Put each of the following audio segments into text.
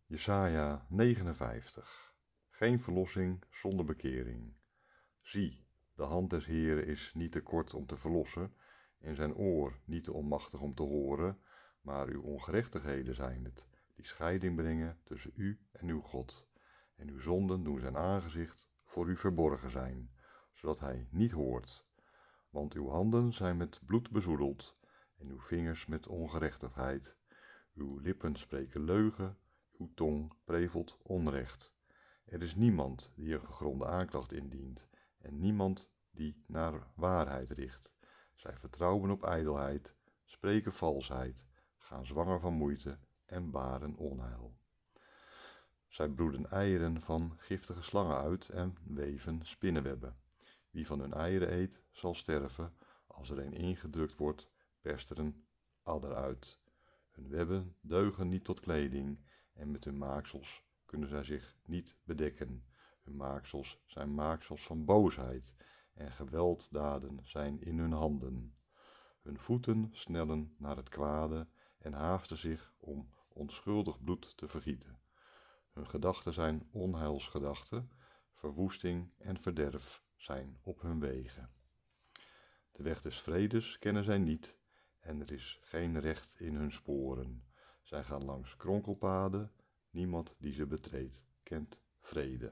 Jesaja 59. Geen verlossing zonder bekering. Zie, de hand des Heeren is niet te kort om te verlossen, en zijn oor niet te onmachtig om te horen, maar uw ongerechtigheden zijn het, die scheiding brengen tussen u en uw God. En uw zonden doen zijn aangezicht voor u verborgen zijn, zodat hij niet hoort. Want uw handen zijn met bloed bezoedeld, en uw vingers met ongerechtigheid. Uw lippen spreken leugen, uw tong prevelt onrecht. Er is niemand die een gegronde aanklacht indient, en niemand die naar waarheid richt. Zij vertrouwen op ijdelheid, spreken valsheid, gaan zwanger van moeite en baren onheil. Zij broeden eieren van giftige slangen uit en weven spinnenwebben. Wie van hun eieren eet, zal sterven. Als er een ingedrukt wordt, perst er een adder uit. Hun webben deugen niet tot kleding, en met hun maaksels kunnen zij zich niet bedekken. Hun maaksels zijn maaksels van boosheid, en gewelddaden zijn in hun handen. Hun voeten snellen naar het kwade en haasten zich om onschuldig bloed te vergieten. Hun gedachten zijn onheilsgedachten, verwoesting en verderf zijn op hun wegen. De weg des vredes kennen zij niet, en er is geen recht in hun sporen. Zij gaan langs kronkelpaden, niemand die ze betreedt kent vrede.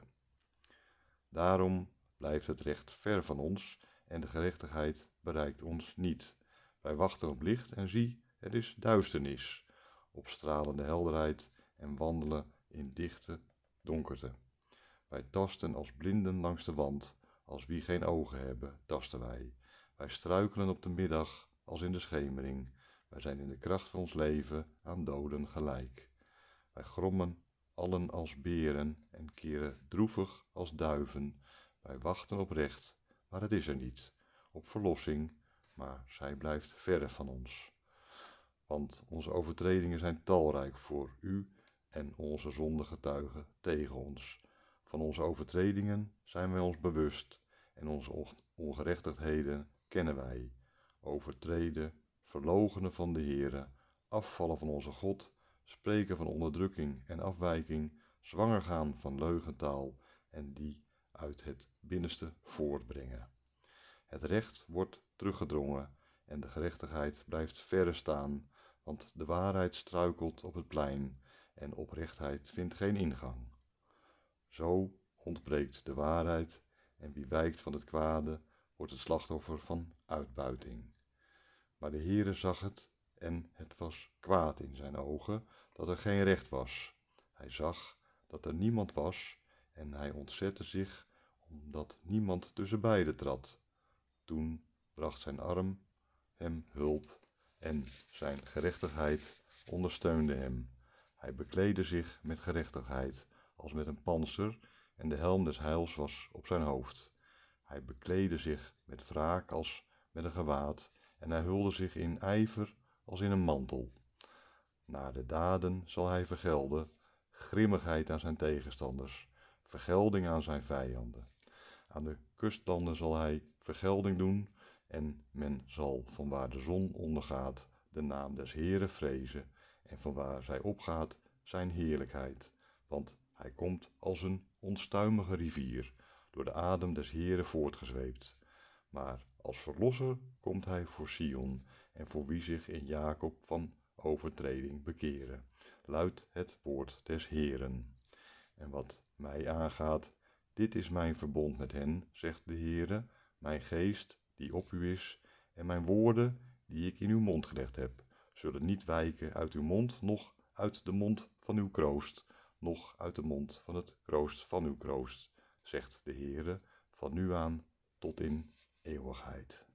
Daarom blijft het recht ver van ons en de gerechtigheid bereikt ons niet. Wij wachten op licht en zie, er is duisternis, op stralende helderheid en wandelen in dichte donkerte. Wij tasten als blinden langs de wand, als wie geen ogen hebben, tasten wij. Wij struikelen op de middag als in de schemering. Wij zijn in de kracht van ons leven aan doden gelijk. Wij grommen allen als beren en keren droevig als duiven. Wij wachten op recht, maar het is er niet. Op verlossing, maar zij blijft verre van ons. Want onze overtredingen zijn talrijk voor u en onze zonden getuigen tegen ons. Van onze overtredingen zijn wij ons bewust en onze ongerechtigheden kennen wij. Overtreden, verloochenen van de Heere, afvallen van onze God, spreken van onderdrukking en afwijking, zwanger gaan van leugentaal en die uit het binnenste voortbrengen. Het recht wordt teruggedrongen en de gerechtigheid blijft verre staan, want de waarheid struikelt op het plein en oprechtheid vindt geen ingang. Zo ontbreekt de waarheid en wie wijkt van het kwade wordt het slachtoffer van uitbuiting. Maar de Heere zag het en het was kwaad in zijn ogen dat er geen recht was. Hij zag dat er niemand was en hij ontzette zich omdat niemand tussen beiden trad. Toen bracht zijn arm hem hulp en zijn gerechtigheid ondersteunde hem. Hij bekleedde zich met gerechtigheid als met een pantser en de helm des heils was op zijn hoofd. Hij bekleedde zich met wraak als met een gewaad en hij hulde zich in ijver als in een mantel. Naar de daden zal hij vergelden, grimmigheid aan zijn tegenstanders, vergelding aan zijn vijanden. Aan de kustlanden zal hij vergelding doen en men zal vanwaar de zon ondergaat de naam des Heeren vrezen en vanwaar zij opgaat zijn heerlijkheid. Want hij komt als een onstuimige rivier, door de adem des Heeren voortgezweept. Maar als verlosser komt hij voor Sion en voor wie zich in Jacob van overtreding bekeren, luidt het woord des Heeren. En wat mij aangaat, dit is mijn verbond met hen, zegt de Heere, mijn geest die op u is en mijn woorden die ik in uw mond gelegd heb, zullen niet wijken uit uw mond, noch uit de mond van uw kroost, noch uit de mond van het kroost van uw kroost, zegt de Heere, van nu aan tot in eeuwigheid.